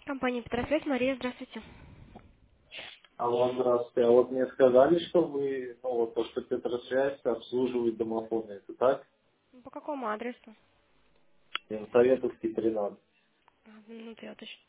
Компания Петросвязь, Мария, здравствуйте. Алло, здравствуйте. А вот мне сказали, что вы, ну вот то, что Петросвязь обслуживает домофоны, это так? По какому адресу? Советовский 13. Минуту, я уточню.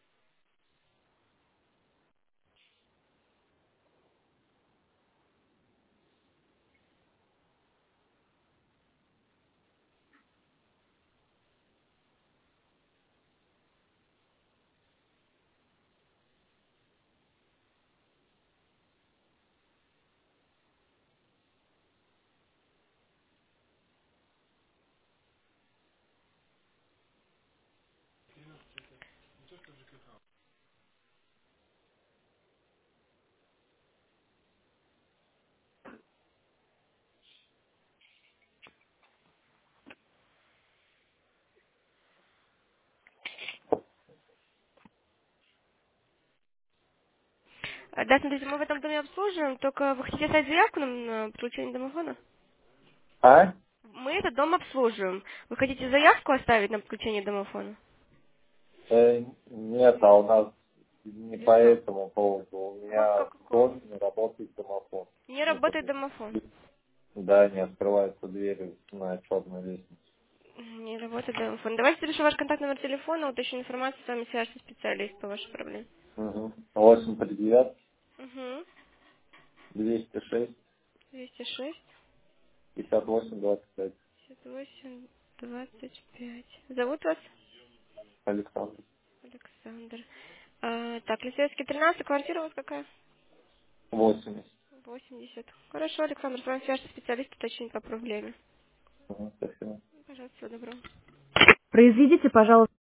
Да, смотрите, мы в этом доме обслуживаем, только вы хотите оставить заявку на подключение домофона? А? Мы этот дом обслуживаем. Вы хотите заявку оставить на подключение домофона? Нет, а у нас не Или по что? этому поводу. У Ну, по меня в какому? доме не работает домофон. Не Ну, как работает бы, домофон. да, не открываются двери на черную лестницу. Не работает домофон. Давайте запишу ваш контактный номер телефона, уточню информацию, с вами свяжется специалист по вашей проблеме. Угу. 839 Угу. 206 206 58 25. 58 25. Зовут вас? Александр. Александр. Так, Лисецкий 13, квартира у вас какая? 80. 80. Хорошо, Александр, с вами свяжется специалист, уточнит по проблеме. Угу, спасибо. Пожалуйста, всего доброго. Произведите, пожалуйста.